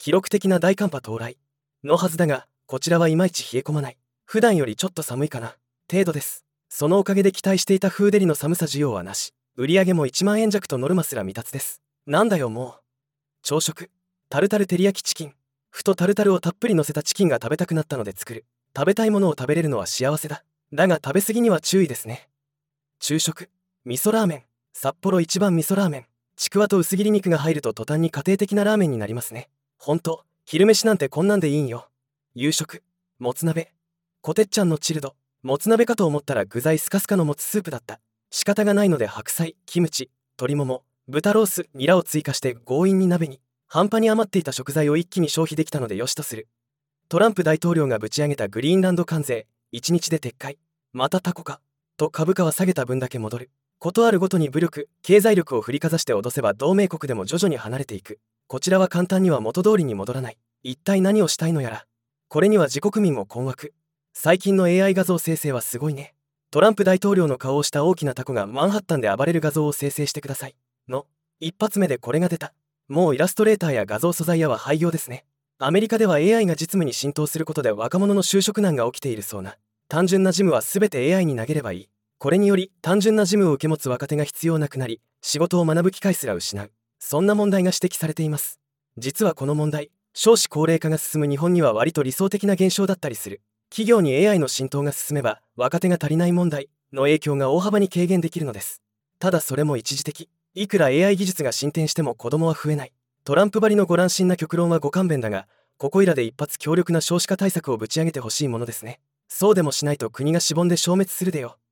記録的な大寒波到来のはずだが、こちらはいまいち冷え込まない。普段よりちょっと寒いかな程度です。そのおかげで期待していたフーデリの寒さ需要はなし、売上も1万円弱とノルマすら未達です。なんだよもう。朝食、タルタル照り焼きチキン。ふとタルタルをたっぷり乗せたチキンが食べたくなったので作る。食べたいものを食べれるのは幸せだ。だが食べ過ぎには注意ですね。昼食、味噌ラーメン。札幌一番味噌ラーメン。ちくわと薄切り肉が入ると途端に家庭的なラーメンになりますね。ほんと、昼飯なんてこんなんでいいんよ。夕食、もつ鍋。こてっちゃんのチルド。もつ鍋かと思ったら具材スカスカのもつスープだった。仕方がないので白菜、キムチ、鶏もも、豚ロース、ニラを追加して強引に鍋に。半端に余っていた食材を一気に消費できたのでよしとする。トランプ大統領がぶち上げたグリーンランド関税、1日で撤回。またタコか。と株価は下げた分だけ戻る。ことあるごとに武力、経済力を振りかざして脅せば同盟国でも徐々に離れていく。こちらは簡単には元通りに戻らない。一体何をしたいのやら。これには自国民も困惑。最近の AI 画像生成はすごいね。トランプ大統領の顔をした大きなタコがマンハッタンで暴れる画像を生成してください。の、一発目でこれが出た。もうイラストレーターや画像素材屋は廃業ですね。アメリカでは AI が実務に浸透することで若者の就職難が起きているそうな。単純な事務は全て AI に投げればいい。これにより単純な事務を受け持つ若手が必要なくなり、仕事を学ぶ機会すら失う。そんな問題が指摘されています。実はこの問題、少子高齢化が進む日本には割と理想的な現象だったりする。企業に AI の浸透が進めば若手が足りない問題の影響が大幅に軽減できるのです。ただそれも一時的。いくら AI 技術が進展しても子供は増えない。トランプばりのご乱心な極論はご勘弁だが、ここいらで一発強力な少子化対策をぶち上げてほしいものですね。そうでもしないと国がしぼんで消滅するでよ。